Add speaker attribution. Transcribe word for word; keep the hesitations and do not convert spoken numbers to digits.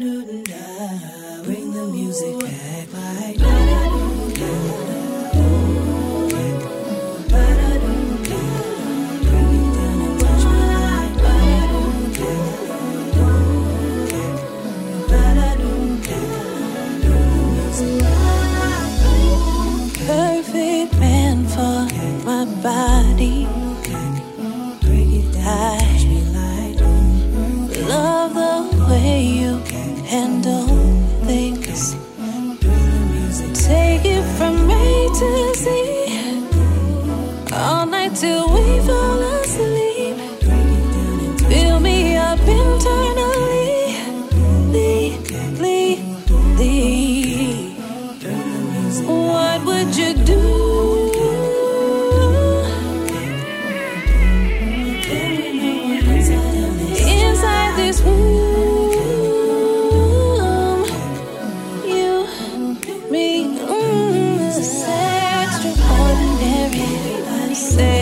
Speaker 1: Bring the music back like perfect man for my body. I love the way you handle things. Take it from A to Z, all night till we fall asleep. Fill me up internally, Lee, Lee, Lee. What would you do? Inside this room, you, me, mm, this is extraordinary. Say